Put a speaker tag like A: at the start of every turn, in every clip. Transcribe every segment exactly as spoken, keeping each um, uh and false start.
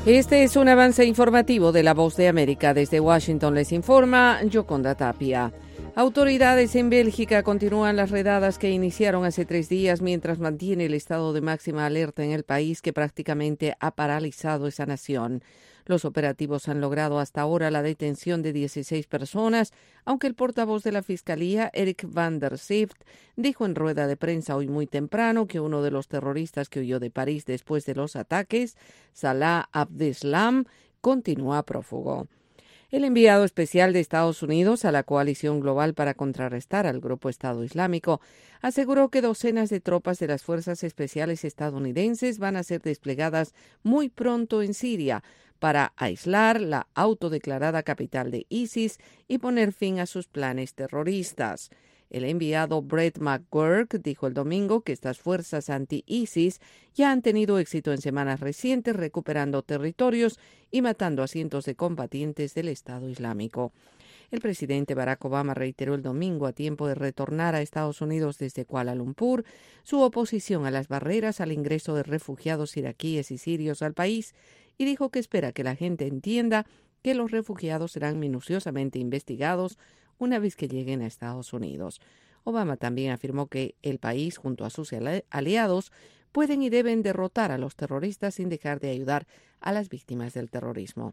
A: Este es un avance informativo de La Voz de América. Desde Washington les informa Yoconda Tapia. Autoridades en Bélgica continúan las redadas que iniciaron hace tres días mientras mantiene el estado de máxima alerta en el país que prácticamente ha paralizado esa nación. Los operativos han logrado hasta ahora la detención de dieciséis personas, aunque el portavoz de la Fiscalía, Eric van der Zift, dijo en rueda de prensa hoy muy temprano que uno de los terroristas que huyó de París después de los ataques, Salah Abdeslam, continúa prófugo. El enviado especial de Estados Unidos a la coalición global para contrarrestar al grupo Estado Islámico aseguró que docenas de tropas de las fuerzas especiales estadounidenses van a ser desplegadas muy pronto en Siria para aislar la autodeclarada capital de ISIS y poner fin a sus planes terroristas. El enviado Brett McGurk dijo el domingo que estas fuerzas anti-ISIS ya han tenido éxito en semanas recientes recuperando territorios y matando a cientos de combatientes del Estado Islámico. El presidente Barack Obama reiteró el domingo, a tiempo de retornar a Estados Unidos desde Kuala Lumpur, su oposición a las barreras al ingreso de refugiados iraquíes y sirios al país y dijo que espera que la gente entienda que los refugiados serán minuciosamente investigados una vez que lleguen a Estados Unidos. Obama también afirmó que el país, junto a sus aliados, pueden y deben derrotar a los terroristas sin dejar de ayudar a las víctimas del terrorismo.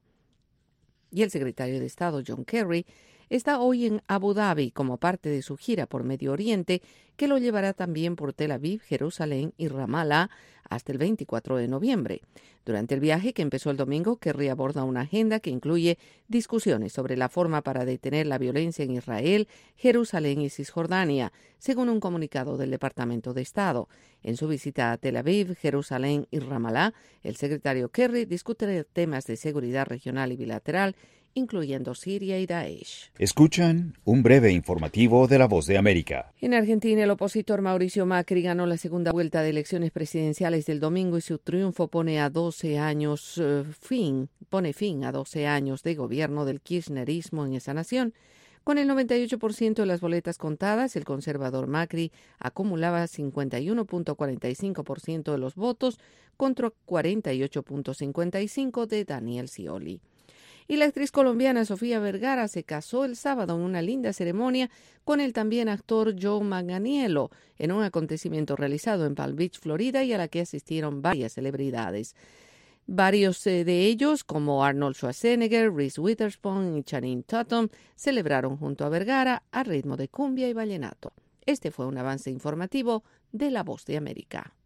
A: Y el secretario de Estado, John Kerry, está hoy en Abu Dhabi como parte de su gira por Medio Oriente, que lo llevará también por Tel Aviv, Jerusalén y Ramallah hasta el veinticuatro de noviembre. Durante el viaje, que empezó el domingo, Kerry aborda una agenda que incluye discusiones sobre la forma para detener la violencia en Israel, Jerusalén y Cisjordania, según un comunicado del Departamento de Estado. En su visita a Tel Aviv, Jerusalén y Ramallah, el secretario Kerry discute temas de seguridad regional y bilateral, incluyendo Siria y Daesh.
B: Escuchan un breve informativo de La Voz de América.
A: En Argentina, el opositor Mauricio Macri ganó la segunda vuelta de elecciones presidenciales del domingo y su triunfo pone a doce años uh, fin, pone fin a doce años de gobierno del kirchnerismo en esa nación. Con el noventa y ocho por ciento de las boletas contadas, el conservador Macri acumulaba cincuenta y uno punto cuarenta y cinco por ciento de los votos contra cuarenta y ocho punto cincuenta y cinco por ciento de Daniel Scioli. Y la actriz colombiana Sofía Vergara se casó el sábado en una linda ceremonia con el también actor Joe Manganiello en un acontecimiento realizado en Palm Beach, Florida, y a la que asistieron varias celebridades. Varios eh, de ellos, como Arnold Schwarzenegger, Reese Witherspoon y Channing Tatum, celebraron junto a Vergara a ritmo de cumbia y vallenato. Este fue un avance informativo de La Voz de América.